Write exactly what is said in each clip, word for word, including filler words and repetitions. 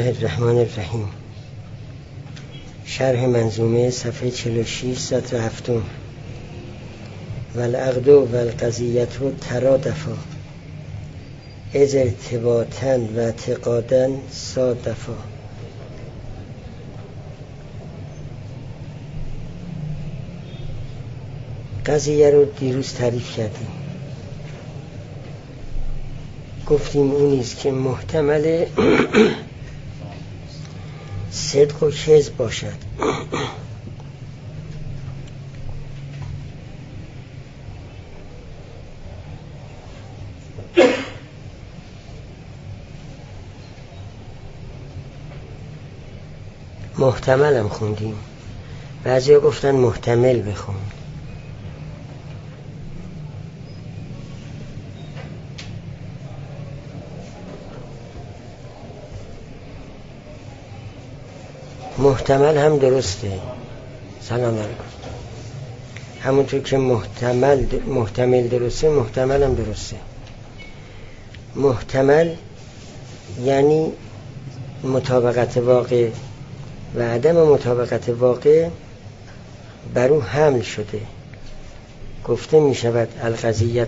الرحمن الرحیم. شرح منظومه صفحه چهل و شش سطر هفتم. والعقد والقضیة ترادفا از ارتباطا و اعتقادا صادفا. قضیه رو دیروز تعریف کردیم، گفتیم اونیست که محتمل صدق و کذب باشد. محتمل هم خوندیم، بعضی ها گفتن محتمل بخون. محتمل هم درسته. سلام علیکم. همونطور که محتمل محتمل درسته، محتمل هم درسته. محتمل یعنی مطابقت واقع و عدم مطابقت واقع بر او حمل شده. گفته می شود القضیة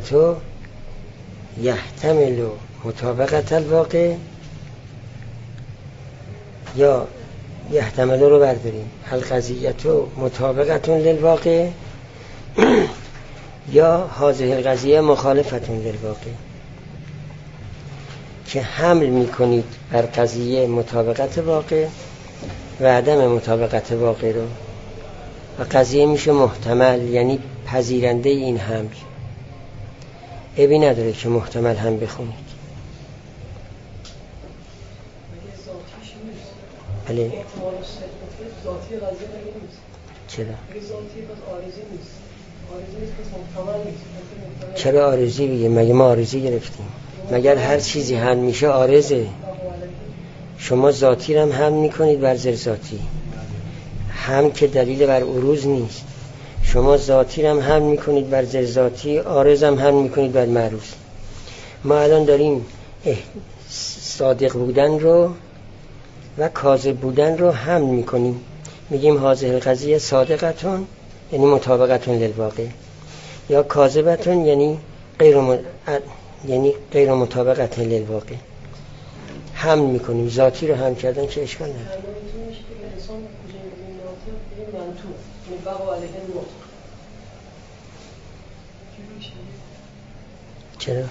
یحتمل مطابقت الواقع، یا یحتمل رو برداریم القضیة مطابقت للواقع یا هذه القضیه مخالفت للواقع، که حمل می کنید بر قضیه مطابقت واقع و عدم مطابقت واقع رو، و قضیه میشه محتمل یعنی پذیرنده این حمل. عیبی نداره که محتمل هم بخونید. بله. ذاتی قضیه نیست. چرا؟ ذاتی پس عارضی نیست. عارضی نیست پس محتمل نیست. چرا عارضی بگه؟ مگه ما عارضی گرفتیم؟ مگر هر چیزی حمل میشه عارضه؟ شما ذاتی رو هم حمل میکنید بر زر ذاتی، هم که دلیل بر عروض نیست. شما ذاتی رو هم حمل میکنید بر زر ذاتی، عارض هم حمل میکنید بر معروض. ما الان داریم صادق بودن رو و کاذب بودن رو حمل میکنیم، میگیم هذه القضیه صادقتون یعنی مطابقتون للواقع، یا کاذبتون یعنی غیر م... یعنی غیر مطابقت للواقع. حمل میکنیم. ذاتی رو حمل کردن که اشکال نداره. چرا؟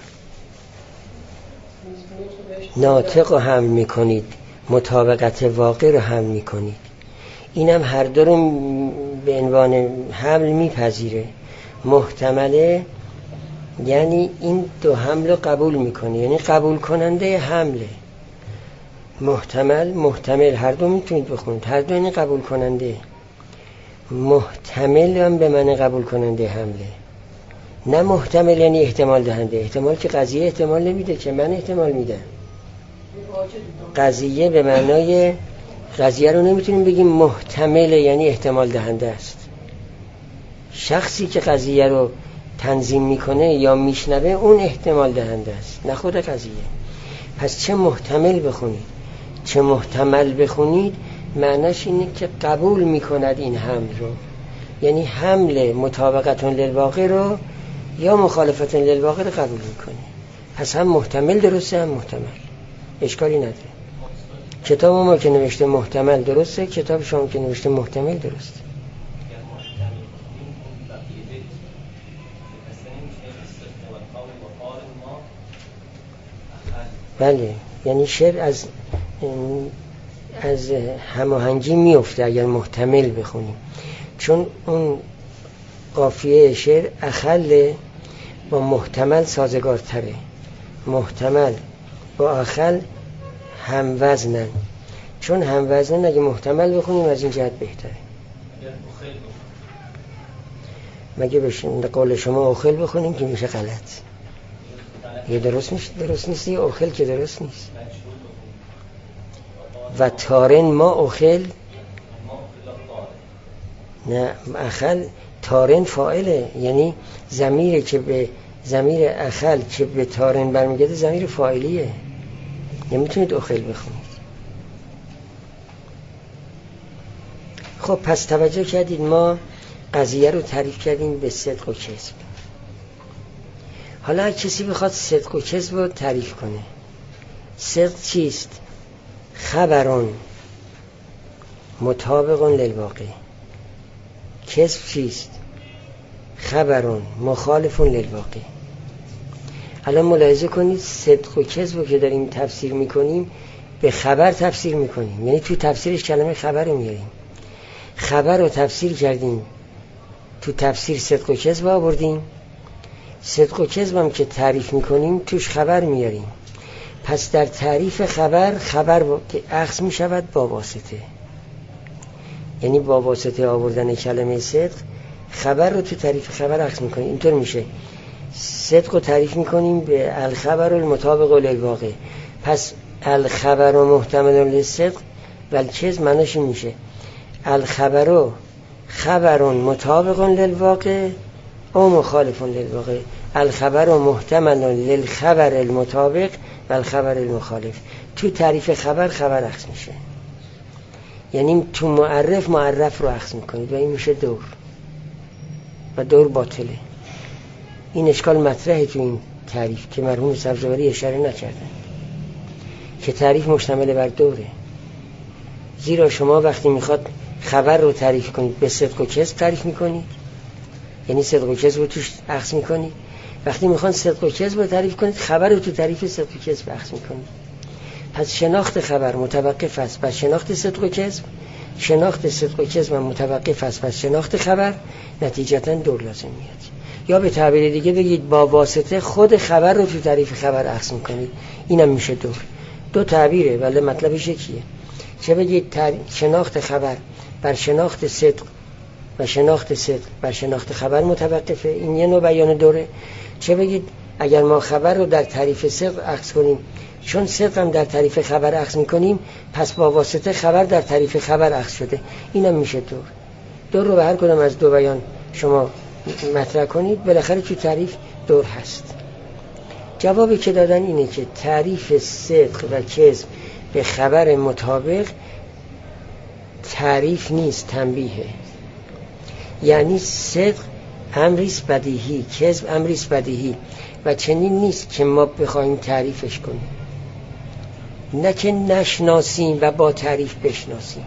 ناطق رو حمل میکنید، مطابقت واقع رو حمل میکنید. اینم هر دو رو به عنوان حمل میپذیره. محتمله یعنی این دو حمل رو قبول میکنه، یعنی قبول کننده حمله. محتمل محتمل هر دو میتونید بخونید، هر دو یعنی قبول کننده. محتمل هم به معنی قبول کننده حمله. نه محتمل یعنی احتمال دهنده. احتمال که قضیه احتمال نمیده، که من احتمال میدم. قضیه به معنای قضیه رو نمیتونیم بگیم محتمل یعنی احتمال دهنده است. شخصی که قضیه رو تنظیم میکنه یا میشنوه اون احتمال دهنده است، نه خود قضیه. پس چه محتمل بخونید چه محتمل بخونید، معناش اینه که قبول میکند این حمل رو، یعنی حمل مطابقتون للواقع رو یا مخالفتون للواقع رو قبول میکنه. پس هم محتمل درسته هم محتمل، اشکالی نداره. کتاب ما که نوشته محتمل درسته، کتاب شما که نوشته محتمل درسته. بله، یعنی شعر از از هماهنگی میفته اگر محتمل بخونیم، چون اون قافیه شعر اخل با محتمل سازگارتره. محتمل با اخل هم وزنن، چون هم وزنن اگه محتمل بخونیم از این جهت بهتره. مگه بشین قول شما اخل بخونیم که میشه غلط. یه درست میشه، درست نیست. یه اخل که درست نیست. و تارن ما اخل، نه اخل تارن فاعله، یعنی ضمیری که به ضمیر اخل که به تارن برمیگرده ضمیر فاعلیه. نمیتونید اخل بخونید. خب پس توجه کردید ما قضیه رو تعریف کردیم به صدق و کذب. حالا کسی بخواد صدق و کذب رو تعریف کنه، صدق چیست؟ خبرون مطابقون للواقع. کذب چیست؟ خبرون مخالفون للواقع. الان ملاحظه کنید صدق و کذب رو که داریم تفسیر میکنیم به خبر تفسیر میکنیم، یعنی تو تفسیرش کلمه خبر رو میاریم. خبر رو تفسیر کردیم، تو تفسیر صدق و کذب آوردیم. صدق و کذب هم که تعریف میکنیم توش خبر میاریم. پس در تعریف خبر، خبر که اخذ میشود با واسطه، یعنی با واسطه آوردن کلمه صدق خبر رو تو تعریف خبر اخذ میکنیم. اینطور میشه صدق رو تعریف میکنیم به الخبر المطابق للواقع. پس الخبر محتمل للصدق و الکذب معناش میشه الخبر خبر مطابق للواقع او مخالف للواقع. الخبر محتمل للخبر المطابق و الخبر المخالف. تو تعریف خبر خبر اخذ میشه، یعنی تو معرف معرف رو اخذ میکنید و این میشه دور و دور باطله. این اشکال مطرحه تو این تعریف که مرحوم سبزواری اشاره نکردن که تعریف مشتمل بر دوره. زیرا شما وقتی میخواد خبر رو تعریف کنید به صدق و کذب تعریف میکنید، یعنی صدق و کذب رو توش اخذ میکنید. وقتی میخوان صدق و کذب رو تعریف کنید خبر رو تو تعریف صدق و کذب اخذ میکنید. پس شناخت خبر متوقف است بر شناخت صدق و کذب، شناخت صدق و کذب متوقف است بر شناخت خبر، نتیجتا دور لازم میاد. یا به تعبیر دیگه بگید با واسطه خود خبر رو تو تعریف خبر اخذ میکنید، اینم میشه دور. دو تعبیره ولی مطلبش یکیه. چه بگید شناخت خبر بر شناخت صدق و شناخت صدق بر شناخت خبر متوقفه، این یه نوع بیان دوره. چه بگید اگر ما خبر رو در تعریف صدق اخذ کنیم، چون صدق هم در تعریف خبر اخذ میکنیم پس با واسطه خبر در تعریف خبر اخذ شده، اینم میشه دور. دور رو به هر کدام از دو بیان شما مطرح کنید بالاخره تو تعریف دور هست. جوابی که دادن اینه که تعریف صدق و کذب به خبر مطابق تعریف نیست، تنبیهه. یعنی صدق امریست بدیهی، کذب امریست بدیهی و چنین نیست که ما بخوایم تعریفش کنیم، نه که نشناسیم و با تعریف بشناسیم،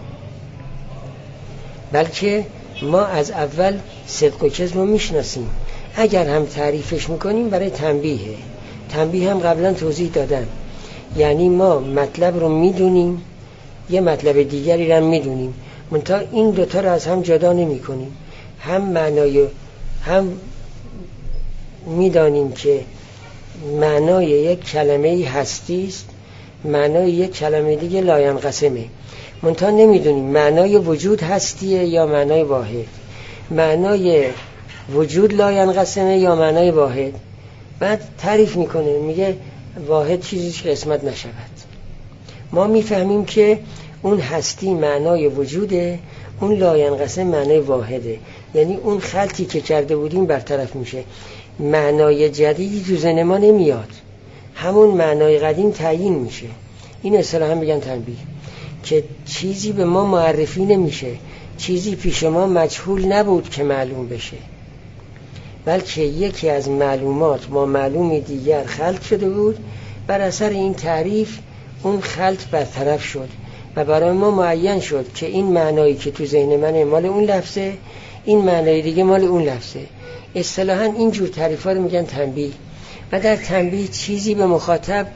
بلکه ما از اول صدق و کذب رو میشناسیم. اگر هم تعریفش میکنیم برای تنبیهه. تنبیه هم قبلا توضیح دادم، یعنی ما مطلب رو میدونیم یه مطلب دیگری رو میدونیم، منتها این دوتا رو از هم جدا نمی کنیم. هم معنای هم میدانیم که معنای یک کلمه هستی است، معنای یک کلمه دیگه لاینقسمه، منتها نمیدونیم معنای وجود هستیه یا معنای واحد، معنای وجود لاینقسمه یا معنای واحد. بعد تعریف میکنه میگه واحد چیزی که قسمت نشود. ما میفهمیم که اون هستی معنای وجوده، اون لاینقسم معنای واحده، یعنی اون خلطی که کرده بودیم برطرف میشه، معنای جدیدی تو ذهن ما نمیاد، همون معنای قدیم تعیین میشه. این اصطلاحا میگن تنبیه، که چیزی به ما معرفی نمیشه، چیزی پیش ما مجهول نبود که معلوم بشه، بلکه یکی از معلومات ما معلوم دیگر خلط شده بود، بر اثر این تعریف اون خلط برطرف شد و برای ما معین شد که این معنایی که تو ذهن من مال اون لفظه، این معنای دیگه مال اون لفظه. اصطلاحاً اینجور تعریف‌ها رو میگن تنبیه. و در تنبیه چیزی به مخاطب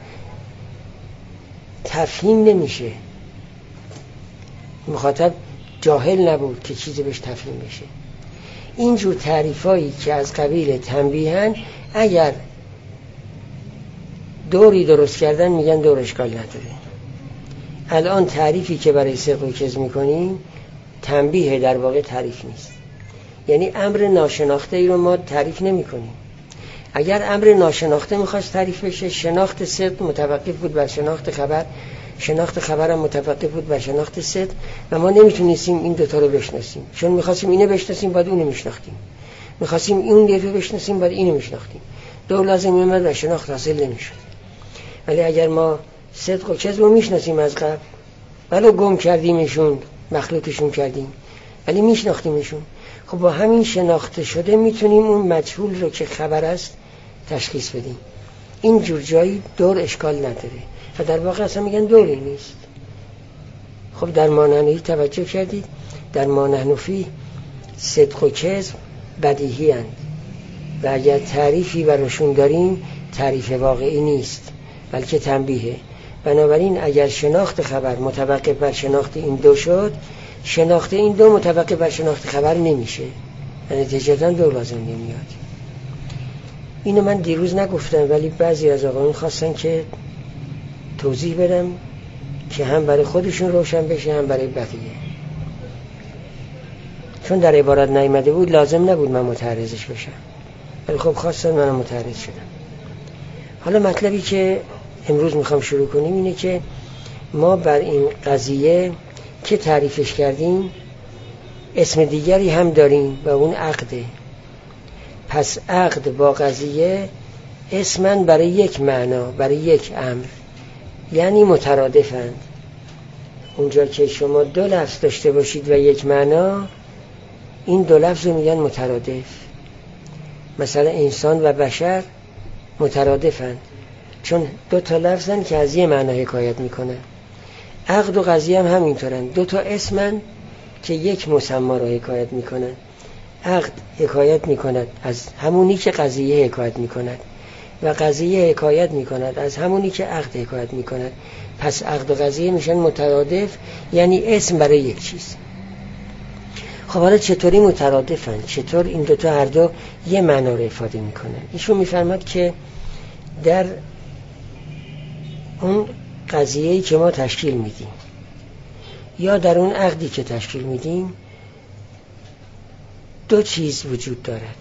تفهیم نمیشه، مخاطب جاهل نبود که چیزی بهش تفهیم بشه. اینجور تعریفایی که از قبیل تنبیهن اگر دوری درست کردن میگن دور اشکال نداره. الان تعریفی که برای صدق و کذب میکنیم تنبیه، در واقع تعریف نیست. یعنی امر ناشناخته ای رو ما تعریف نمی کنیم. اگر امر ناشناخته میخواست تعریف بشه، شناخت صدق متوقف بود بر شناخت خبر، شناخت خبر هم متوقف بود بر شناخت صدق و ما نمیتونستیم این دوتا رو بشناسیم. چون میخواستیم اینو بشناسیم باید اونو میشناختیم، میخواستیم اون رو بشناسیم باید اینو میشناختیم. دو لازم اومد و شناخت حاصل نمیشد. ولی اگر ما صدق و کذب رو میشناسیم از قبل، ولو گم کردیمشون، مخلوطشون کردیم، ولی میشناختیمشون. خب با همین شناخته شده میتونیم اون مجهول رو که خبر است تشخیص بدیم. این جور جایی دور اشکال نداره و در واقع اصلا میگن دوری نیست. خب در مانحنفی توجه کردید، در مانحنفی صدق و کذب بدیهی اند و اگر تعریفی براشون داریم تعریف واقعی نیست بلکه تنبیهه. بنابراین اگر شناخت خبر متوقف بر شناخت این دو شد، شناخت این دو متوقف بر شناخت خبر نمیشه، نتیجتاً دو لازم نمیاد. اینو من دیروز نگفتم ولی بعضی از آقایون خواستن که توضیح بدم که هم برای خودشون روشن بشه هم برای بقیه. چون در عبارت نیامده بود لازم نبود من متعرضش بشم، ولی خب خواستن منم متعرض شدم. حالا مطلبی که امروز میخوام شروع کنیم اینه که ما بر این قضیه که تعریفش کردیم اسم دیگری هم داریم و اون عقده. پس عقد با قضیه اسمن برای یک معنا، برای یک امر، یعنی مترادفند. اونجا که شما دو لفظ داشته باشید و یک معنا، این دو لفظ رو میگن مترادف. مثلا انسان و بشر مترادفند چون دو تا لفظن که از یه معنا حکایت میکنن. عقد و قضیه هم همینطورن، دو تا اسمن که یک مسما رو حکایت میکنن. عقد حکایت میکند از همونی که قضیه حکایت میکند و قضیه حکایت میکند از همونی که عقد حکایت میکند. پس عقد و قضیه میشن مترادف، یعنی اسم برای یک چیز. خب حالا چطوری مترادفن؟ چطور این دوتا هر دو یه معنا رو افاده میکنن؟ ایشون میفرماد که در اون قضیه‌ای که ما تشکیل میدیم یا در اون عقدی که تشکیل میدیم دو چیز وجود دارد.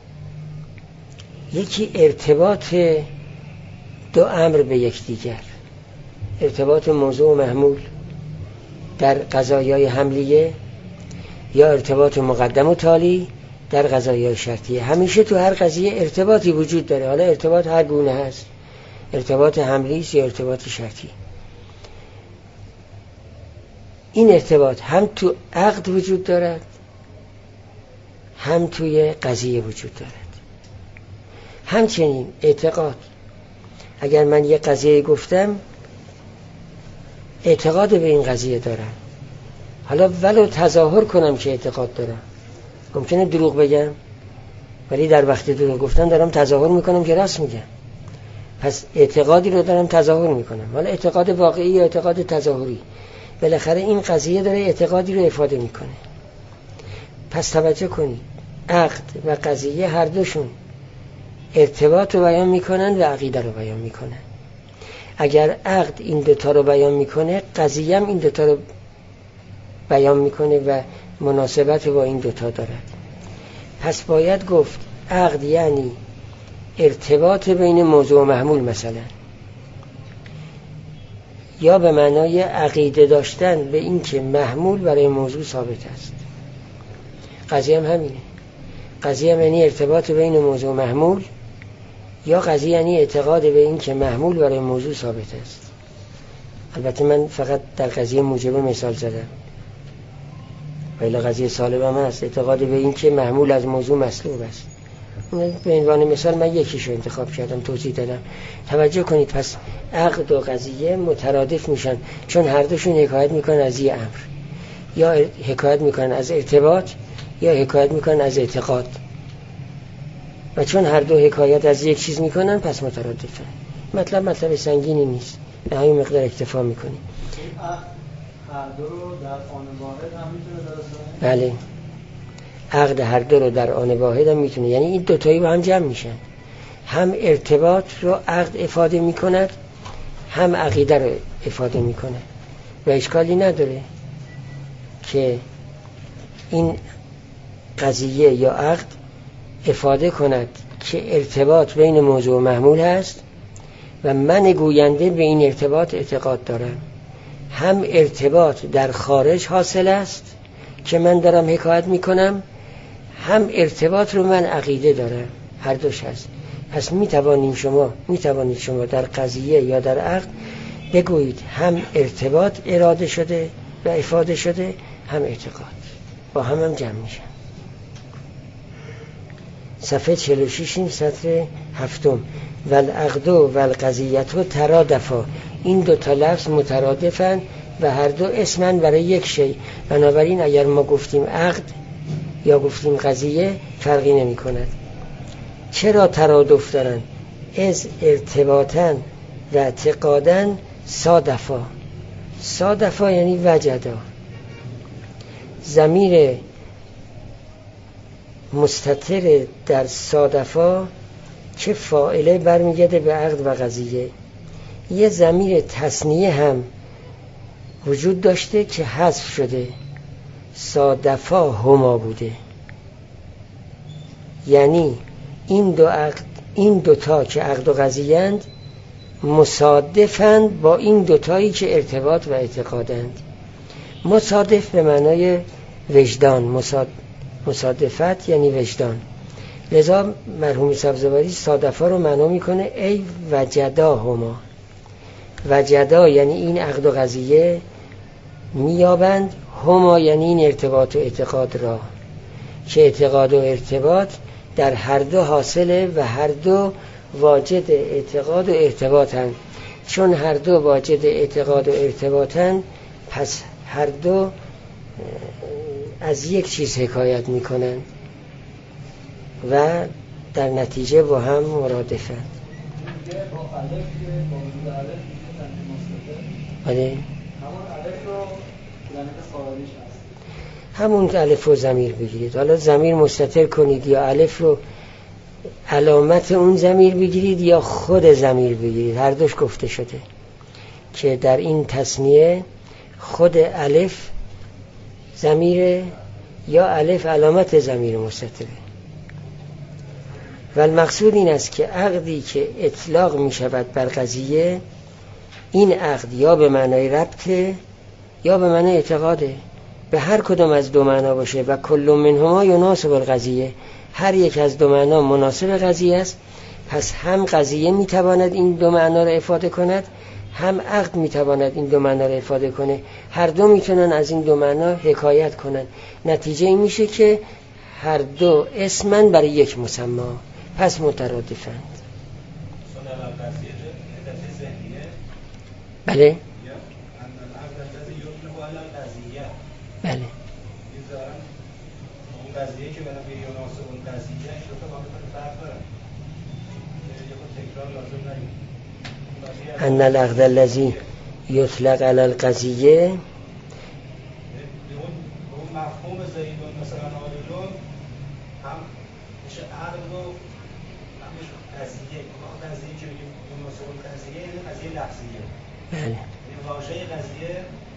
یکی ارتباط دو امر به یکدیگر، ارتباط موضوع و محمول در قضایای حملیه یا ارتباط مقدم و تالی در قضایای شرطیه. همیشه تو هر قضیه ارتباطی وجود داره، حالا ارتباط هر گونه هست، ارتباط حملی است یا ارتباط شرطی. این ارتباط هم تو عقد وجود دارد هم توی قضیه وجود دارد. همچنین اعتقاد، اگر من یه قضیه گفتم اعتقاد به این قضیه دارم، حالا ولو تظاهر کنم که اعتقاد دارم، ممکنه دروغ بگم ولی در وقت دروغ گفتن دارم تظاهر میکنم که راست میگم. پس اعتقادی رو دارم تظاهر میکنم، حالا اعتقاد واقعی یا اعتقاد تظاهری، بالاخره این قضیه داره اعتقادی رو افاده میکنه. پس توجه کنید، عقد و قضیه هر دوشون ارتباط رو بیان میکنن و عقیده رو بیان میکنن. اگر عقد این دوتا رو بیان میکنه، قضیه هم این دوتا رو بیان میکنه و مناسبت با این دوتا دارد. پس باید گفت عقد یعنی ارتباط بین موضوع و محمول مثلا، یا به معنای عقیده داشتن به این که محمول برای موضوع ثابت است. قضیه هم همینه، قضیه هم یعنی ارتباط بین موضوع و محمول، یا قضیه یعنی اعتقاد به این که محمول برای موضوع ثابت است. البته من فقط در قضیه موجبه مثال زدم، ولی قضیه سالب هم هست، اعتقاد به این که محمول از موضوع مسلوب است. به عنوان مثال من یکیشو انتخاب کردم، توضیح دادم. توجه کنید، پس عقد و قضیه مترادف میشن چون هر دوشون حکایت میکنن از یه امر، یا حکایت میکنن از ارتباط یا حکایت میکنن از اعتقاد، و چون هر دو حکایت از یک چیز میکنن پس مترادفن. مطلب مطلب سنگینی نیست، به همین مقدار اکتفا میکنیم. هر دو رو در آن واحد هم میتونه درست کنه؟ بله، عقد هر دو رو در آن واحد هم میتونه، یعنی این دوتایی با هم جمع میشن، هم ارتباط رو عقد افاده میکند هم عقیده رو افاده میکنه و اشکالی نداره که این قضیه یا عقد افاده کند که ارتباط بین موضوع و محمول هست و من گوینده به این ارتباط اعتقاد دارم، هم ارتباط در خارج حاصل است که من دارم حکایت میکنم، هم ارتباط رو من عقیده دارم، هر دوش هست. پس میتوانیم شما میتوانید شما در قضیه یا در عقد بگویید هم ارتباط اراده شده و افاده شده هم اعتقاد. با هم هم جمع میشن. صفحه چهل و شش این سطر هفتم. والعقد والقضیة ترادفا، این دو تا لفظ مترادفن و هر دو اسمن برای یک شی. بنابراین اگر ما گفتیم عقد یا گفتیم قضیه فرقی نمی کند. چرا ترادف دارن؟ از ارتباطن و اعتقادن صادفا. صادفا یعنی وجدا. ضمیر مستتر در صادفا که فاعله برمیگرده به عقد و قضیه. یه ضمیر تثنیه هم وجود داشته که حذف شده، صادفا هما بوده. یعنی این دو عقد، این دوتا که عقد و قضیه اند مصادفند با این دوتایی که ارتباط و اعتقادند. مصادف به معنای وجدان، مصاد... مصادفت یعنی وجدان. لذا مرحوم سبزواری صادفا رو معنا میکنه ای وجدا هما. وجدا یعنی این عقد و قضیه میابند، هما یعنی این ارتباط و اعتقاد را، که اعتقاد و ارتباط در هر دو حاصله و هر دو واجد اعتقاد و ارتباطن. چون هر دو واجد اعتقاد و ارتباطن پس هر دو از یک چیز حکایت میکنن و در نتیجه با هم مرادفن. بله همون الف و ضمیر بگیرید. حالا ضمیر مستتر کنید یا الف رو علامت اون ضمیر بگیرید یا خود ضمیر بگیرید. هر دوش گفته شده که در این تثنیه خود الف ضمیر یا الف علامت ضمیر مستتره. و المقصود این است که عقدی که اطلاق می شود بر قضیه، این عقد یا به معنای ربطه یا به معنای اعتقاده. به هر کدام از دو معنا باشه و کل منهما یناسب القضیه، هر یک از دو معنا مناسب قضیه است. پس هم قضیه می تواند این دو معنا را افاده کند، هم عقد می تواند این دو معنا را افاده کنه. هر دو میتونن از این دو معنا حکایت کنن. نتیجه این میشه که هر دو اسمن برای یک مسمی، پس مترادفند. بله بله اون قضیه که برای یوناسب اون قضیه شده با هم فرق داره. تکرار لازم ان نگیم. العقد الذی یطلق علی القضیه، اون مفهوم زیدون مثلا عادلون هم میشه عقد و هم میشه قضیه. اون قضیه که میگیم یوناسب اون قضیه این قضیه لفظیه. بله این واژه قضیه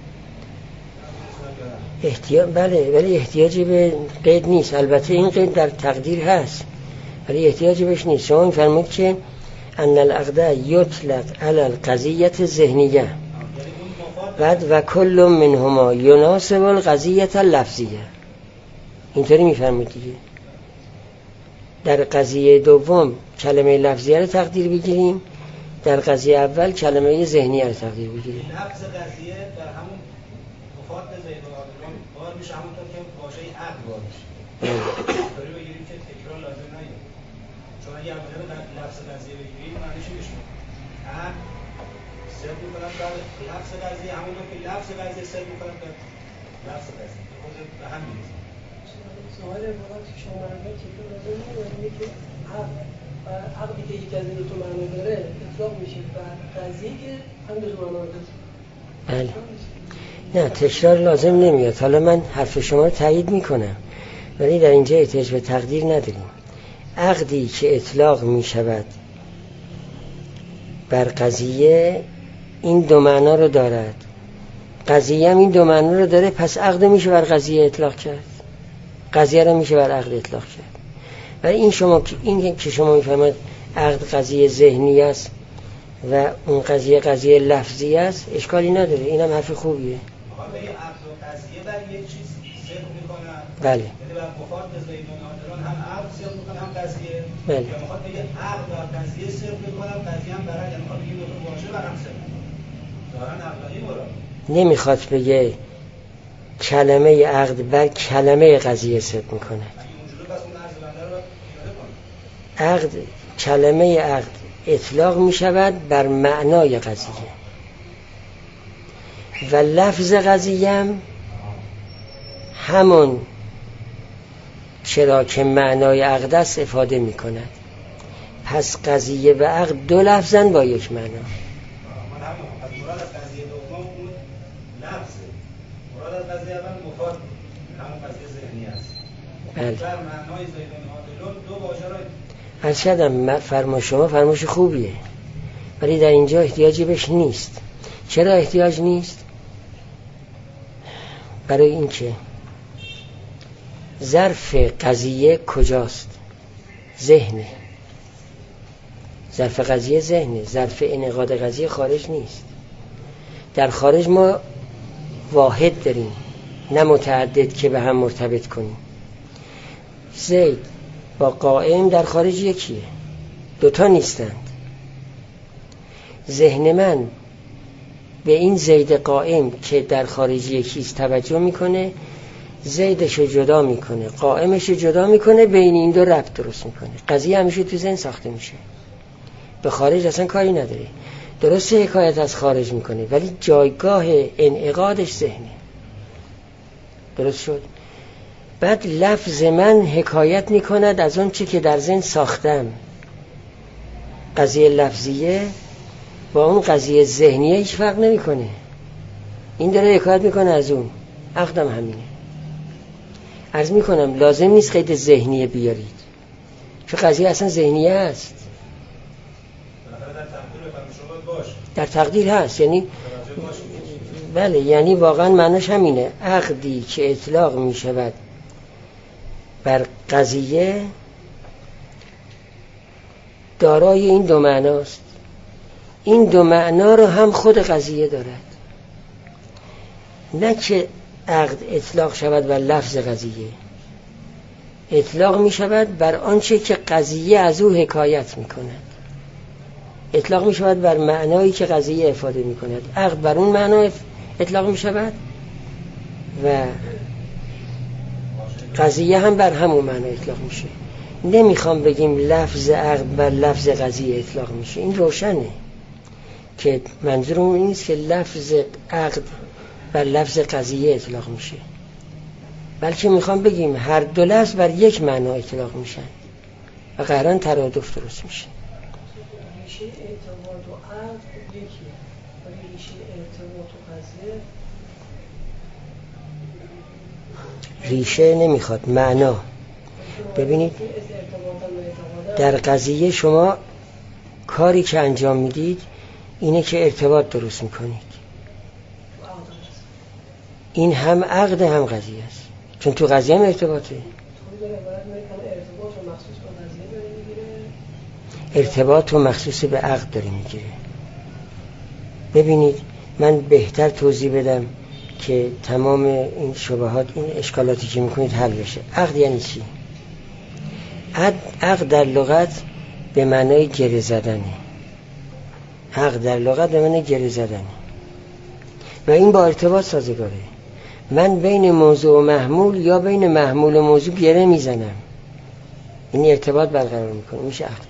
احتیاج بله ولی احتیاجی به قید نیست. البته این قید در تقدیر هست ولی احتیاجی بهش نیست. شما می‌فرمایید که ان العقد یطلق علی القضیه ذهنیه بعد و کل منهما یناسب القضیه اللفظیه. اینطوری می‌فرمایید دیگه. در قضیه دوم کلمه لفظیه رو تقدیر بگیریم، در قضیه اول کلمه ذهنیه رو تقدیر بگیریم. لفظ قضیه در همون مفاد زید و عادلون بار میشه، همونطور که واژه عقد بار میشه. اینطوری بگیریم که تکرار لازم نیست. چون اگه اول لفظ قضیه بگیریم معنیش این میشه عقد صرف میکنم بعد لفظ قضیه، همونطور که لفظ قضیه صرف میکنم بعد لفظ قضیه خود به هم میرسه. سوال عبارت که شما مرمید تکرار لازم نیست که عقد عقدی که یک از این دو تا معنا داره اطلاق میشه و قضیه که هم دو تا معنا داره. بله نه تکرار لازم نمیاد. حالا من حرف شما رو تایید میکنم ولی در اینجا احتیاج به تقدیر نداریم. عقدی که اطلاق میشود بر قضیه این دو معنا رو دارد، قضیه هم این دو معنا رو داره، پس عقد میشه بر قضیه اطلاق کرد، قضیه رو میشه بر عقد اطلاق کرد. ولی این شما این که شما میفهمید عقد قضیه ذهنی است و اون قضیه قضیه لفظی است اشکالی نداره. اینم حرف خوبیه. حالا یه عقد و قضیه بر یک چیز صرف میکنن. بله. یعنی بر مفاد زیدون عادلون هم عقد صرف میکنن هم قضیه. بله. یا میخواد بگه عقد و قضیه صرف میکنن، قضیه هم برای یعنی میخواد بگه دو تا واژه بر هم صرف میکنن. دارن عقلی مراد. نمیخواد بگه کلمه عقد بر کلمه قضیه صدق میکند. عقد کلمه عقد اطلاق میشود بر معنای قضیه و لفظ قضیه هم همون چرا که معنای عقد است افاده میکند. پس قضیه و عقد دو لفظن با یک معنا. مراد از قضیه دوم اون لفظه، مراد از قضیه اول مفاد همون قضیه ذهنی است. بله. در معنای زیدون عادلون دو واژه را ارشدم فرمای شما فرمایش خوبیه، ولی در اینجا احتیاجی بهش نیست. چرا احتیاج نیست؟ برای اینکه ظرف قضیه کجاست؟ ذهنه. ظرف قضیه ذهنه. ظرف انعقاد قضیه خارج نیست. در خارج ما واحد داریم نه متعدد که به هم مرتبط کنیم. زید با قائم در خارج یکیه، دوتا نیستند. ذهن من به این زید قائم که در خارج یکیست توجه میکنه، زیدشو جدا میکنه، قائمشو جدا میکنه، بین این دو ربط درست میکنه. قضیه همیشه تو ذهن ساخته میشه، به خارج اصلا کاری نداره. درسته حکایت از خارج میکنه ولی جایگاه انعقادش ذهنه. درست شد؟ بعد لفظ من حکایت میکند از اون چی که در ذهن ساختم. قضیه لفظیه با اون قضیه ذهنیه هیچ فرق نمیکنه. این داره حکایت میکنه از اون. عقدم همینه. عرض میکنم لازم نیست قید ذهنیه بیارید، چون قضیه اصلا ذهنیه است. در تقدیر هست، یعنی بله، یعنی واقعا معناش همینه. عقدی که اطلاق می شود بر قضیه دارای این دو معناست. این دو معنا رو هم خود قضیه دارد، نه که عقد اطلاق شود بر لفظ قضیه، اطلاق می شود بر آنچه که قضیه از او حکایت می کند. اطلاق می شود بر معنایی که قضیه افاده می کند. عقد بر اون معنا اطلاق می شود و قضیه هم بر همون معنا اطلاق میشه. نمیخوام بگیم لفظ عقد بر لفظ قضیه اطلاق میشه، این روشنه که منظورم این نیست که لفظ عقد بر لفظ قضیه اطلاق میشه، بلکه میخوام بگیم هر دو لفظ بر یک معنا اطلاق میشن و قهران ترادف درست میشه. ریشه اعتماد و عقد یکیه، ولی ریشه اعتماد و قضیه ریشه نمیخواد، معنا. ببینید در قضیه شما کاری که انجام میدید اینه که ارتباط درست میکنید. این هم عقد هم قضیه است، چون تو قضیه هم ارتباطه. ارتباط و مخصوص به عقد داره میگیره. ببینید من بهتر توضیح بدم که تمام این شبهات، این اشکالاتی که میکنید حل بشه. عقد یعنی چی؟ عقد در لغت به معنای گره زدنه. عقد در لغت به معنای گره زدنه و این با ارتباط سازگاره. من بین موضوع و محمول یا بین محمول و موضوع گره میزنم، این ارتباط برقرار میکنه، میشه عقد.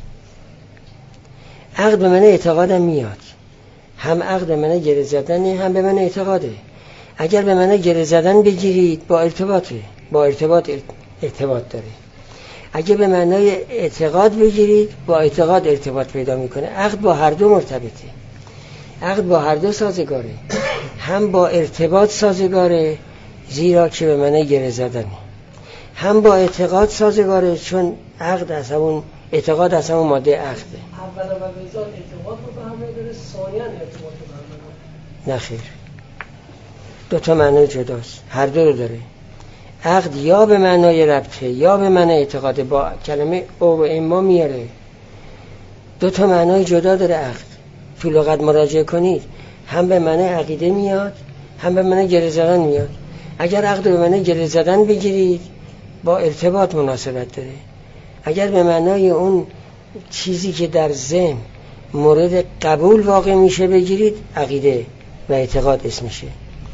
عقد به معنای اعتقادم میاد، هم عقد به معنای گره زدنه هم به معنای اعتقاده. اگر به معنای گره زدن بگیرید با ارتباطه، با ارتباط ارتباط داره. اگه به معنای اعتقاد بگیرید با اعتقاد ارتباط پیدا میکنه. عقد با هر دو مرتبطه، عقد با هر دو سازگاره، هم با ارتباط سازگاره زیرا که به معنای گره زدنه، هم با اعتقاد سازگاره چون عقد از همون اعتقاد از همون ماده عقده. اول و بذات اعتقاد رو به همه داره، ثانیاً ارتباط رو به همه. نه خیر، دو تا معنی جداست، هر دو رو داره. عقد یا به معنای ربطه یا به معنای اعتقاده، با کلمه او و اما میاره. دو تا معنای جدا داره عقد. تو لغت مراجعه کنید هم به معنای عقیده میاد هم به معنای گره زدن میاد. اگر عقد به معنای گره زدن بگیرید با ارتباط مناسبت داره. اگر به معنای اون چیزی که در ذهن مورد قبول واقع میشه بگیرید عقیده و اعتقاد اسمشه.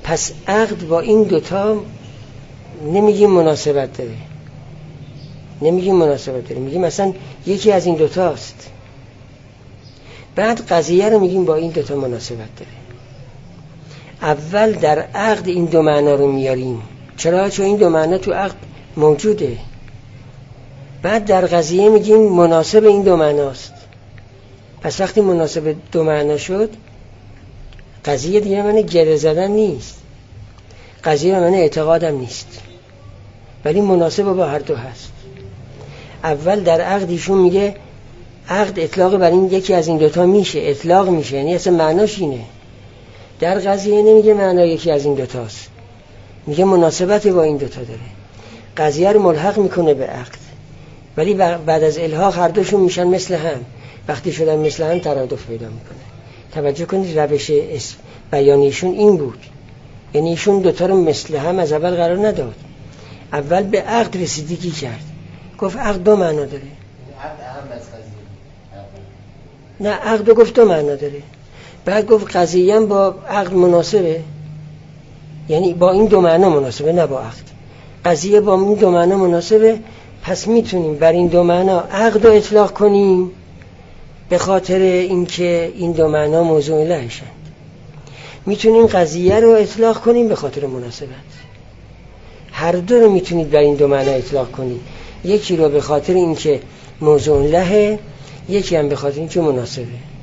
پس عقد با این دوتا نمیگیم مناسبت داره، نمیگیم مناسبت داره، میگیم مثلا یکی از این دوتاست. بعد قضیه رو میگیم با این دوتا مناسبت داره. اول در عقد این دو معنا رو میاریم. چرا؟ چون این دو معنا تو عقد موجوده. بعد در قضیه میگیم مناسب این دو معناست. پس وقتی مناسب دو معنا شد، قضیه دیگه معنی گره زدن نیست، قضیه معنی اعتقادم نیست، ولی مناسب با هر دو هست. اول در عقد ایشون میگه عقد اطلاق بر این یکی از این دوتا میشه، اطلاق میشه، یعنی اصلا معناش اینه. در قضیه نمیگه معنا یکی از این دوتاست، میگه مناسبت با این دوتا داره. قضیه رو ملحق میکنه به عقد، ولی بعد از الحاق هر دوشون میشن مثل هم. وقتی شدن مثل هم ترادف پیدا میکنه. توجه کنید روش بیانیشون این بود، یعنی ایشون دوتا رو مثل هم از اول قرار نداد. اول به عقد رسیدگی کرد، گفت عقد دو معنا داره. عقد اهم از قضیه. نه، عقد گفت دو معنا داره. بعد گفت قضیه هم با عقد مناسبه، یعنی با این دو معنا مناسبه، نه با عقد. قضیه با این دو معنا مناسبه، پس میتونیم بر این دو معنا عقد رو اطلاق کنیم به خاطر اینکه این دو معنا موضوع لهشند. میتونیم قضیه رو اطلاق کنیم به خاطر مناسبت. هر دو رو میتونید بر این دو معنا اطلاق کنید، یکی رو به خاطر اینکه موضوع لهه، یکی هم به خاطر اینکه مناسبه.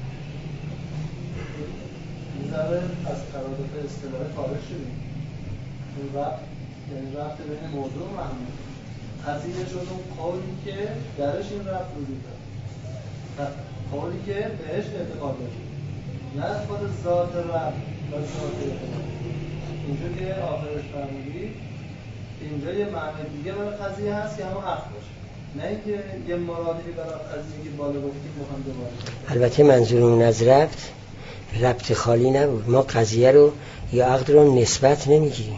میذاره از ترادف اصطلاحی خارج شدیم. این وقت یعنی رفت بین موضوع و معنی. قضیه شد اون قولی که درش این رفت وجود داره، قولی که بهش اعتقاد داشت، نه خود ذات رفت و ذات اعتقاد. اینجا که آخرش فرمودید اینجا یه معنی دیگه برای قضیه هست که همون عقل باشه، نه اینکه یه مرادی برای قضیه که بالا گفتیم بخوام دوباره. البته منظورمون از ربط ربط خالی نبود. ما قضیه رو یا عقد رو نسبت نمیگیریم،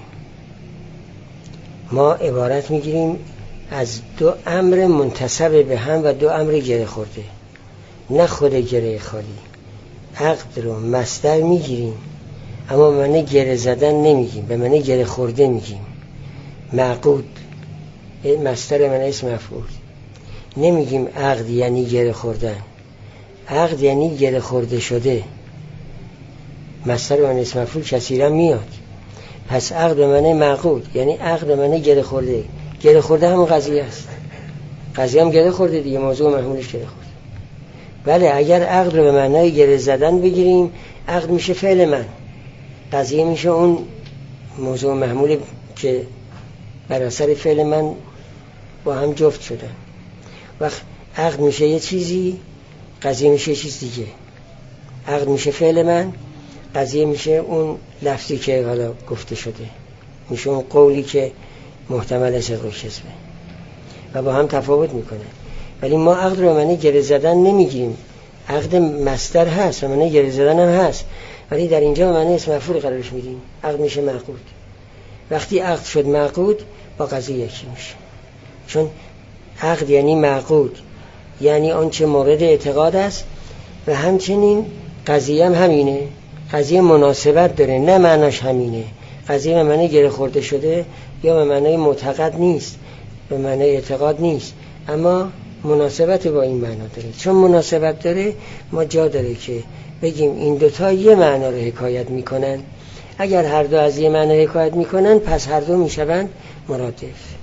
ما عبارت میگیریم از دو امر منتسب به هم و دو امر گره خورده، نه خود گره خالی. عقد رو مصدر میگیریم اما معنی گره زدن نمیگیم، به معنی گره خورده میگیم. معقود مصدر معنی اسم مفعول، نمیگیم عقد یعنی گره خوردن. عقد یعنی گره خورده شده، مصدر معنی اسم مفعول کثیرا میاد. پس عقد به معنی معقود یعنی عقد به معنی گره خورده. گره خورده همون قضیه است، قضیه هم گره خورده دیگه، موضوع محمولش گره خورده. بله، اگر عقد رو به معنای گره زدن بگیریم، عقد میشه فعل من، قضیه میشه اون موضوع محمولی که بر اثر فعل من با هم جفت شدن. وقت عقد میشه یه چیزی، قضیه میشه یه چیز دیگه. عقد میشه فعل من، قضیه میشه اون لفظی که حالا گفته شده، میشه اون قولی که محتمل صدق و کذبه و با هم تفاوت میکنه. ولی ما عقد رو معنی گره زدن نمیگیریم. عقد مصدر هست و معنی گره زدن هم هست، ولی در اینجا معنی اسم مفعول قرارش میدیم. عقد میشه معقود. وقتی عقد شد معقود، با قضیه یکی میشه، چون عقد یعنی معقود، یعنی آنچه مورد اعتقاد است و همچنین قضیه هم همینه. قضیه مناسبت داره، نه معناش همینه. قضیه به معنی گره خورده شده یا به معنی معتقد نیست، به معنی اعتقاد نیست، اما مناسبت با این معنا داره. چون مناسبت داره، ما جا داره که بگیم این دوتا یه معنا رو حکایت میکنن. اگر هر دو از یه معنا حکایت میکنن، پس هر دو میشوند مرادف.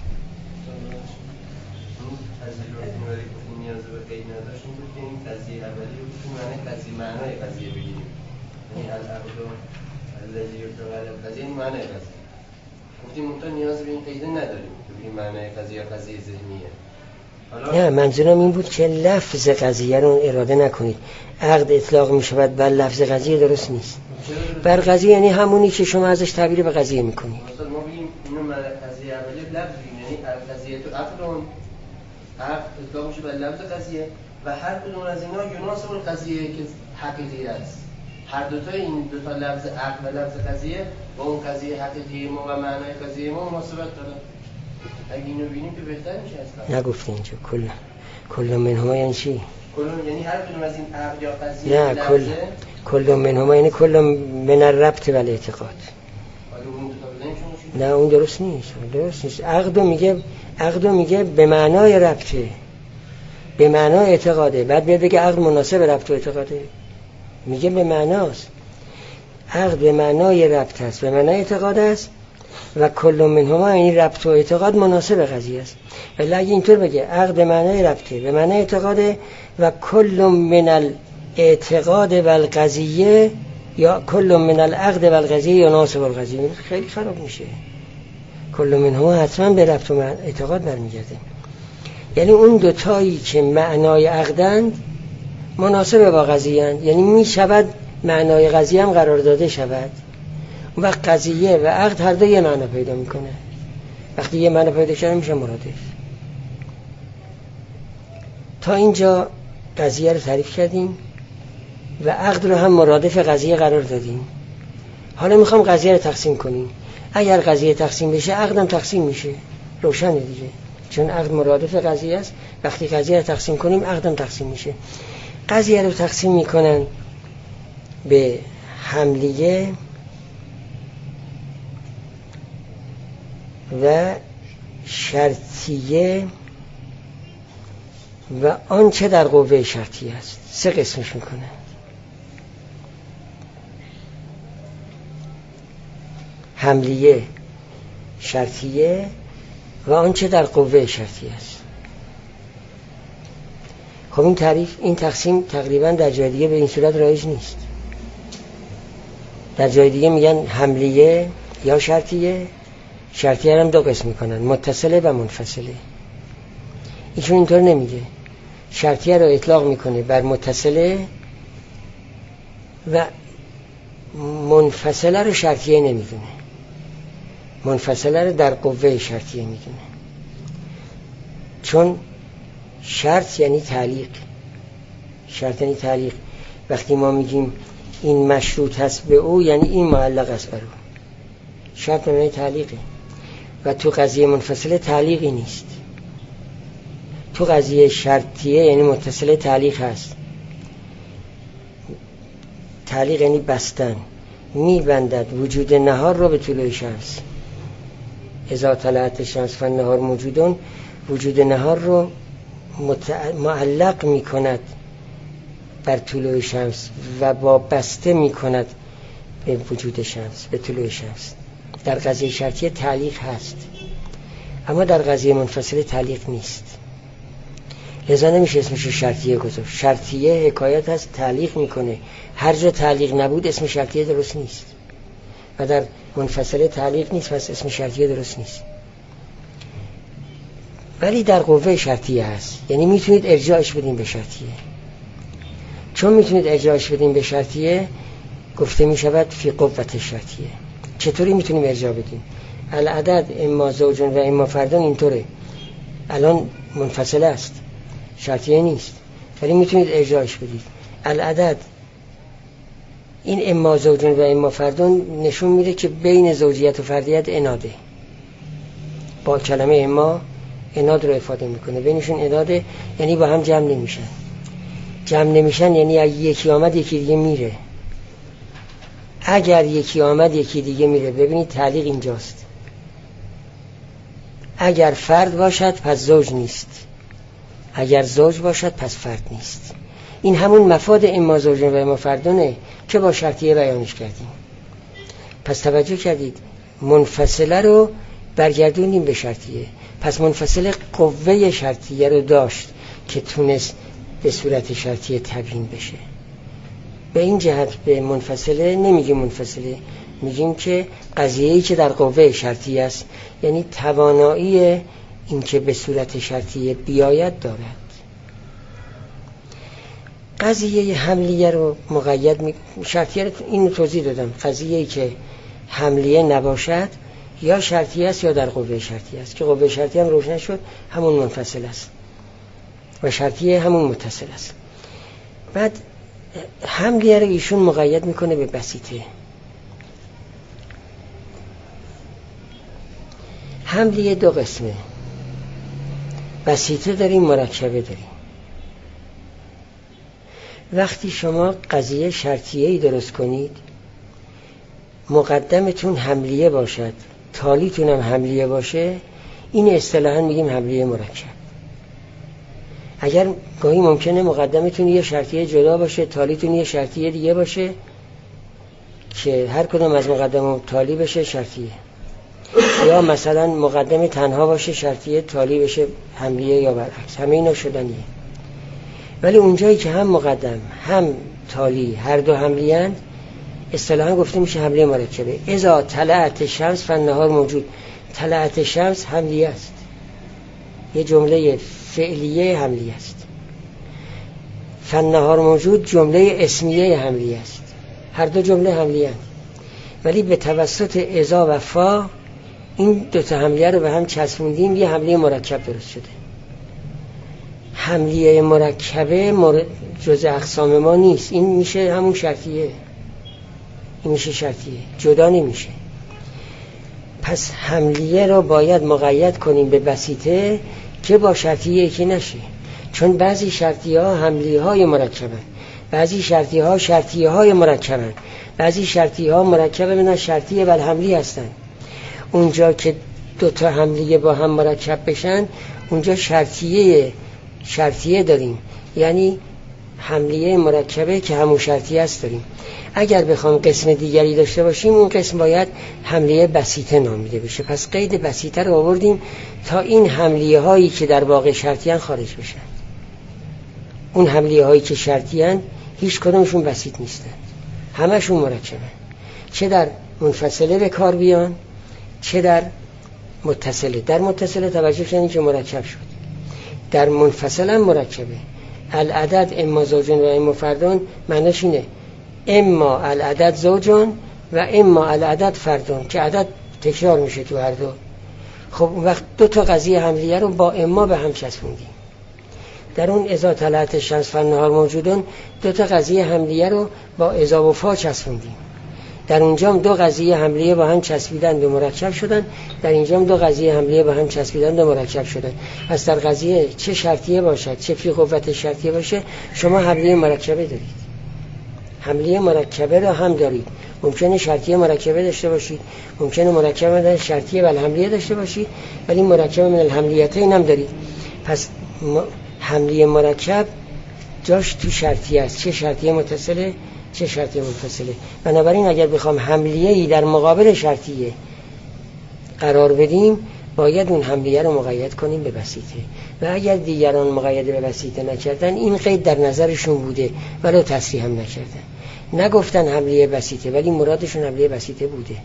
گفتیم اونتا نیاز به این قیده نداریم که بگیم معنای قضیه قضیه ذهنیه. نه، منظورم این بود که لفظ قضیه رو اراده نکنید. عقد اطلاق می شود بر لفظ قضیه، درست نیست. بر قضیه یعنی همونی که شما ازش تعبیر به قضیه میکنید. مثلا ما بگیم اینو معنای قضیه اولی لفظ بگیم، یعنی قضیه تو عقد اون عقد اطلاق میشه بر لفظ قضیه و هر کدوم از اینا یناسب القضیه که حقیقی است. هر دو تا این دو تا لفظ عقد و لفظ قضیه با اون قضیه حقیقی ما و معنای قضیه ما مناسبت دارن. اگه اینو ببینیم که بهتر میشه اصلا. نگفته اینجا کل کل منهما یعنی چی؟ کل یعنی هر کدوم از این عقد یا قضیه نه، کل کل منهما یعنی کل من الربط و الاعتقاد. حالا اون نه اون درست نیست، درست نیست. عقدو میگه عقدو میگه به معنای ربطه، به معنای اعتقاده. بعد بیاد بگه عقد مناسب ربط و اعتقاده، میگه به معناست. عقد به معنای ربط است، به معنای اعتقاد است و کل منهما این ربط و اعتقاد مناسب قضیه است. ولی اگه اینطور بگه عقد به معنای ربطه، به معنای اعتقاده و کل من الاعتقاد و القضیه یا کل من العقد و القضیه یا ناسب القضیه، خیلی خراب میشه. کل منهما حتما به ربط و اعتقاد برمیگرده. یعنی اون دوتایی که معنای عقدند مناسب با قضیه اند، یعنی می شود معنای قضیه هم قرار داده شود و قضیه و عقد هر دو یه معنی پیدا میکنه. وقتی یه معنی پیدا شده میشه مرادف. تا اینجا قضیه رو تعریف کردیم و عقد رو هم مرادف قضیه قرار دادیم. حالا میخوام قضیه رو تقسیم کنیم. اگر قضیه تقسیم بشه عقدم تقسیم میشه، روشنه دیگه، چون عقد مرادف قضیه است. وقتی قضیه رو تقسیم کنیم عقدم تقسیم میشه. قضیه رو تقسیم میکنن به حملیه و شرطیه و آنچه در قوه شرطیه است. سه قسمش میکنن. حملیه، شرطیه و آنچه در قوه شرطیه است. خب این تعریف، این تقسیم تقریبا در جای دیگه به این صورت رایج نیست. در جای دیگه میگن حملیه یا شرطیه. شرطیه هم دو قسم میکنن، متصله و منفصله. ایشون اینطور نمیگه. شرطیه رو اطلاق میکنه بر متصله و منفصله رو شرطیه نمیدونه. منفصله رو در قوه شرطیه میدونه، چون شرط یعنی تعلیق. شرط یعنی تعلیق. وقتی ما میگیم این مشروط هست به او، یعنی این معلق است بر او. شرط یعنی تعلیقه و تو قضیه منفصله تعلیقی نیست. تو قضیه شرطیه یعنی متصله تعلیق هست. تعلیق یعنی بستن، میبندد وجود نهار رو به طلوع شمس. اذا طلعت شمس فالنهار موجودون، وجود نهار رو معلق می کند بر طلوع شمس و با بسته می کند به وجود شمس، به طلوع شمس. در قضیه شرطیه تعلیق هست، اما در قضیه منفصله تعلیق نیست. لذا نمیشه اسمش شرطیه گذاشت. شرطیه حکایت هست تعلیق میکنه. هر جا تعلیق نبود اسم شرطیه درست نیست و در منفصله تعلیق نیست، پس اسم شرطیه درست نیست. ولی در قوه شرطیه هست، یعنی میتونید ارجاعش بدین به شرطیه. چون میتونید ارجاعش بدین به شرطیه، گفته میشود فی قوت شرطیه. چطوری میتونیم ارجاع بدیم؟ العدد اما زوجون و اما فردون اینطوره، الان منفصله است، شرطیه نیست، ولی میتونید ارجاعش بدید. العدد این اما زوجون و اما فردون نشون میده که بین زوجیت و فردیت اناده. با کلمه اما اناد رو افاده میکنه، بینشون اناده، یعنی با هم جمع نمیشن. جمع نمیشن یعنی اگه یکی آمد یکی دیگه میره. اگر یکی آمد یکی دیگه میره. ببینید تعلیق اینجاست. اگر فرد باشد پس زوج نیست، اگر زوج باشد پس فرد نیست. این همون مفاد اما زوجون و اما فردونه که با شرطیه بیانش کردیم. پس توجه کردید منفصله رو برگردونیم به شرطیه. پس منفصله قوه شرطیه رو داشت که تونست به صورت شرطیه تبیین بشه. به این جهت به منفصله نمیگیم منفصله، میگیم که قضیه‌ای که در قوه شرطیه است، یعنی توانایی این که به صورت شرطیه بیاید دارد. قضیه حملیه رو مقید می... شرطیه رو اینو توضیح دادم. قضیه‌ای که حملیه نباشد یا شرطیه است یا در قوه شرطیه است، که قوه شرطیه هم روشن شد همون منفصل است و شرطیه همون متصل است. بعد حملیه رو ایشون مقید میکنه به بسیطه. حملیه دو قسمه، بسیطه داریم، مرکبه داریم. وقتی شما قضیه شرطیه‌ای درست کنید، مقدمتون حملیه باشد تالیتون هم حملیه باشه، این اصطلاحاً میگیم حملیه مرکب. اگر گاهی ممکنه مقدمتون یه شرطیه جدا باشه، تالیتون یه شرطیه دیگه باشه که هر کدوم از مقدم و تالی بشه شرطیه، یا مثلا مقدم تنها باشه شرطیه، تالی بشه حملیه یا برعکس، همه اینا شدنیه. ولی اونجایی که هم مقدم هم تالی هر دو حملیه‌اند، اصطلاحاً گفته میشه حمله مرکبه. اذا طلعت شمس فالنهار موجود. طلعت شمس حملیه است، یه جمله فعلیه حملیه است. فالنهار موجود جمله اسمیه حملیه است. هر دو جمله حملیه هست، ولی به توسط اذا و فا این دو تا حملیه رو به هم چسبوندیم، یه حمله مرکب درست شده. حملیه مرکبه مر... جزء اقسام ما نیست، این میشه همون شرطیه، این میشه شرطیه، جدا نمیشه. پس حملیه رو باید مقید کنیم به بسیطه که با شرطیه که نشه، چون بعضی شرطیه ها حملیه های مرکبه، بعضی شرطیه ها شرطیه های مرکبه، بعضی شرطیه ها مرکبه من شرطیه بل حملی هستن. اونجا که دو تا حملیه با هم مرکب بشن، اونجا شرطیه شرطیه داریم، یعنی حملیه مرکبه که همون شرطیه است داریم. اگر بخوام قسم دیگری داشته باشیم، اون قسم باید حملیه بسیطه نامیده بشه. پس قید بسیطه رو آوردیم تا این حملیه هایی که در واقع شرطیان خارج بشن. اون حملیه هایی که شرطیان هیچ کدومشون بسیط نیستن، همشون مرکبه، چه در منفصله به کار بیان چه در متصله. در متصله توجه کنید که مرکب شد، در منفصل هم مرکبه. العدد اما زوجون و اما فردون معنیش اینه اما العدد زوجون و اما العدد فردون، که عدد تکرار میشه تو هر دو. خب اون وقت دو تا قضیه حملیه رو با اما به هم چسبوندیم. در اون اذا طلعت الشمس فالنهار موجودون دو تا قضیه حملیه رو با اذا و فا چسبوندیم. در اونجا هم دو قضیه حملیه با هم چسبیدند و مرکب شدن، در اینجا هم دو قضیه حملیه با هم چسبیدند و مرکب شدن. پس در قضیه چه شرطیه باشد چه فی قوت شرطیه باشه، شما حملیه مرکبه دارید. حملیه مرکبه را هم دارید. ممکنه شرطیه مرکبه داشته باشید، ممکنه مرکبه شرطیه و حملیه داشته باشید، ولی مرکبه من الحملیتین هم دارید. پس حملیه مرکب جاش تو شرطیه است، چه شرطیه متصله چه شرطیه منفصله. بنابراین اگر بخوام حملیه‌ای در مقابل شرطیه قرار بدیم، باید اون حملیه رو مقید کنیم به بسیطه. و اگر دیگران مقید به بسیطه نکردن، این قید در نظرشون بوده ولو تصریح هم نکردن، نگفتن حملیه بسیطه ولی مرادشون حملیه بسیطه بوده.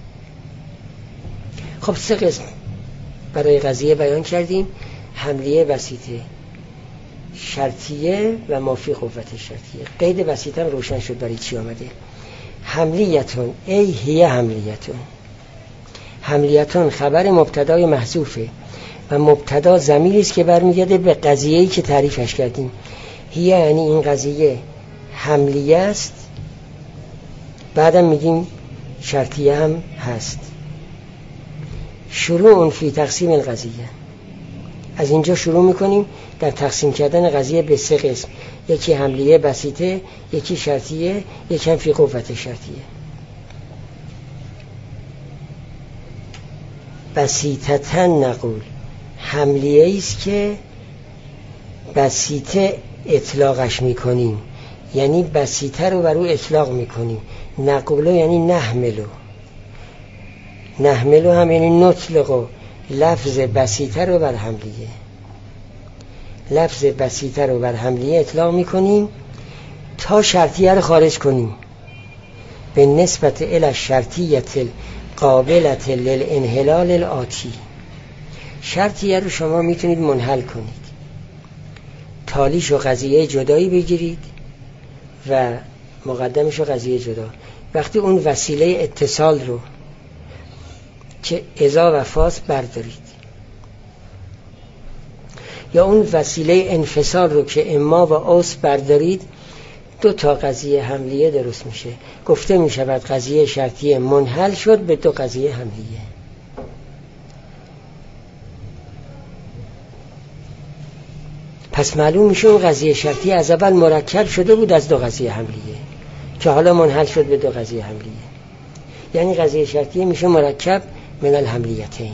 خب سه قسم برای قضیه بیان کردیم: حملیه بسیطه، شرطیه و مافی قوت شرطیه. قید بسیطه هم روشن شد برای چی آمده. حملیتون ای هیه حملیتون. حملیتون خبر مبتدای محذوفه و مبتدا ضمیری است که برمیگرده به قضیه‌ای که تعریفش کردیم. هیه یعنی این قضیه حملیه است، بعدم میگیم شرطیه هم هست. شروع فی تقسیم القضیه، از اینجا شروع میکنیم در تقسیم کردن قضیه به سه قسم: یکی حملیه بسیطه، یکی شرطیه، یکی هم فی قوت شرطیه. بسیطتن نقول، حملیه است که بسیطه اطلاقش میکنیم، یعنی بسیطه رو بر او اطلاق میکنیم. نقولو یعنی نحملو، نحملو هم یعنی نطلقو، لفظ بسیطه رو بر حملیه، لفظ بسیطه رو بر حملیه اطلاق میکنیم تا شرطیه رو خارج کنیم. به نسبت الی شرطیت قابلت للانحلال الاتی، شرطیه رو شما میتونید منحل کنید، تالیش و قضیه جدایی بگیرید و مقدمش و قضیه جدا. وقتی اون وسیله اتصال رو که اذا و فاس بردارید، یا اون وسیله انفصال رو که اما و اوس بردارید، دو تا قضیه حملیه درست میشه. گفته میشود قضیه شرطیه منحل شد به دو قضیه حملیه. پس معلوم میشه اون قضیه شرطیه از اول مرکب شده بود از دو قضیه حملیه که حالا منحل شد به دو قضیه حملیه. یعنی قضیه شرطیه میشه مرکب من الحملیتین.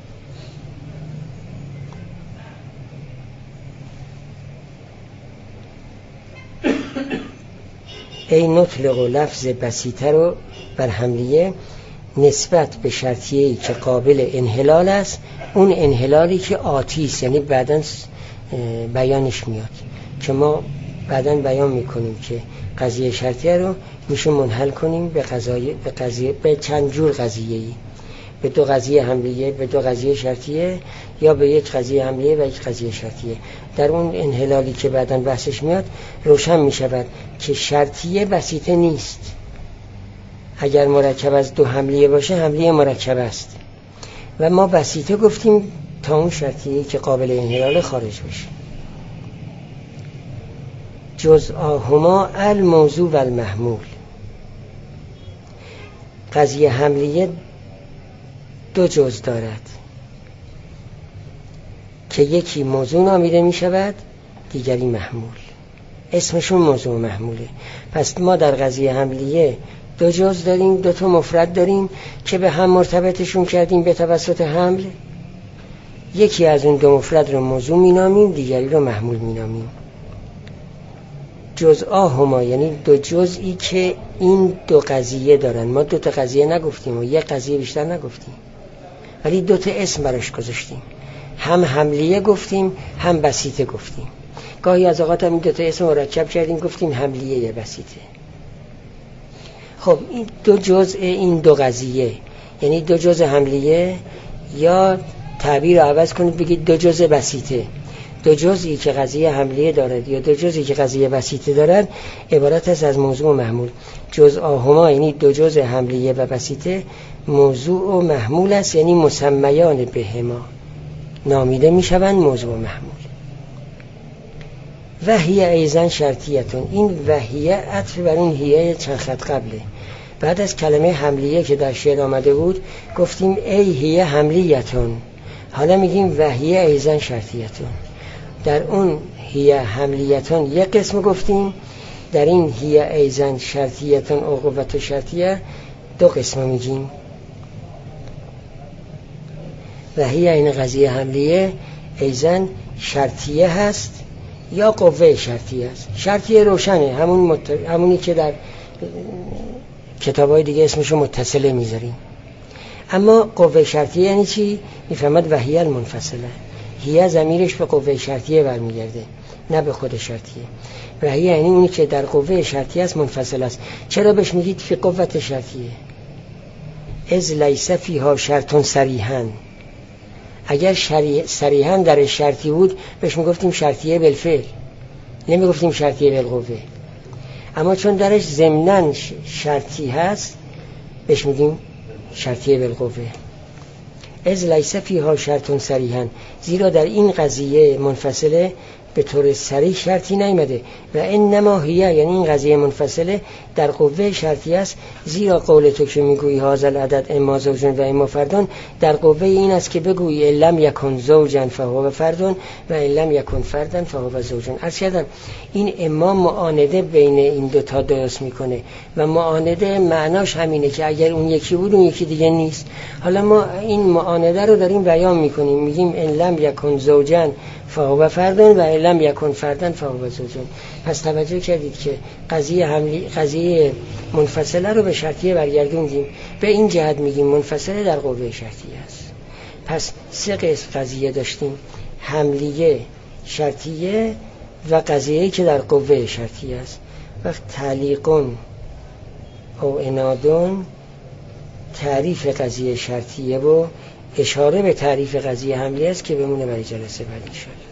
ای نطلق و لفظ بسیطه رو بر حملیه نسبت به شرطیه‌ای که قابل انحلال است، اون انحلالی که آتی است، یعنی بعداً بیانش میاد که ما بعداً بیان میکنیم که قضیه شرطیه رو میشه منحل کنیم به قضیه به قضیه به چند جور قضیه‌ای، به دو قضیه حملیه، به دو قضیه شرطیه، یا به یک قضیه حملیه و یک قضیه شرطیه. در اون انحلالی که بعداً بحثش میاد روشن میشود که شرطیه بسیطه نیست. اگر مرکب از دو حملیه باشه حملیه مرکب است و ما بسیطه گفتیم تا اون شرطیه که قابل انحلال خارج بشه. جزءهما الموضوع و المحمول. قضیه حملیه دو جزء دارد که یکی موضوع نامیده می شود، دیگری محمول. اسمشون موضوع و محموله. پس ما در قضیه حملیه دو جزء داریم، دو تا مفرد داریم که به هم مرتبطشون کردیم به توسط حمل. یکی از اون دو مفرد رو موضوع می نامیم، دیگری رو محمول می نامیم. جزءهما یعنی دو جزئی که این دو قضیه دارن. ما دو تا قضیه نگفتیم و یک قضیه بیشتر نگفتیم، ولی دو تا اسم براش گذاشتیم. هم حملیه گفتیم، هم بسیطه گفتیم. گاهی از اوقات هم این دو تا اسم مرکب کردیم گفتیم حملیه یا بسیطه. خب این دو جزء این دو قضیه، یعنی دو جزء حملیه، یا تعبیر رو عوض کنید بگید دو جزء بسیطه. دو جزئی که قضیه حملیه دارد یا دو جزئی که قضیه بسیطه دارد عبارت است از موضوع و محمول. جزءهما یعنی دو جزء حملیه و بسیطه موضوع و محمول است، یعنی مسمیان بهما نامیده میشوند موضوع و محمول. وحیه ایزن شرطیتون. این وحیه عطف بر اون هیه چند خط قبله. بعد از کلمه حملیه که در شعر آمده بود گفتیم ای هیه حملیتون، حالا میگیم وحیه ایزن شرطیتون. در اون هیه حملیتون یک قسم گفتیم، در این هیه ایزن شرطیتون عقوبت و شرطیه دو قسم میگیم. وحیه این قضیه حملیه ایزن شرطیه هست یا قوه شرطیه است. شرطیه روشنه، همون مت... همونی که در کتابای دیگه اسمشو متصله میذاریم. اما قوه شرطیه یعنی چی؟ میفهمد وحیه المنفصله. هیه ضمیرش به قوه شرطیه برمیگرده نه به خود شرطیه. وحیه یعنی اونی که در قوه شرطیه است، منفصل است. چرا بهش میگید فی قوت شرطیه؟ از لیس فیها شرطون صریحا. اگر صریحا در شرطی بود بهش میگفتیم شرطیه بالفعل، نمیگفتیم شرطیه بالقوه. اما چون درش ضمناً شرطی هست بهش میگیم شرطیه بالقوه. از لیس فیها شرطون صریحا، زیرا در این قضیه منفصله به طور صریح شرطی نیامده و انما هیه یعنی این قضیه منفصله در قوه شرطی است. زیرا قول تو که میگویی هذا العدد اما زوجن و اما فردون در قوه این است که بگویی ان لم یکن زوجن فهو فردون و ان لم یکن فردن فهو زوجن. عرض کردم این اما معانده بین این دو تا درست میکنه و معانده معناش همینه که اگر اون یکی بود اون یکی دیگه نیست. حالا ما این معانده رو داریم بیان میکنیم، میگیم ان لم یکن زوجن فهو فردن و ان لم یکن فردن فهو زوجن. پس توجه کردید که قضیه حملی قضیه منفصله رو به شرطیه برگردوندیم. به این جهت میگیم منفصله در قوه شرطیه است. پس سه قسم قضیه داشتیم: حملیه، شرطیه و قضیه‌ای که در قوه شرطیه است. وقت تعلیقون او انادون تعریف قضیه شرطیه و اشاره به تعریف قضیه حملیه است که بمونه برای جلسه بعد ان شاء الله.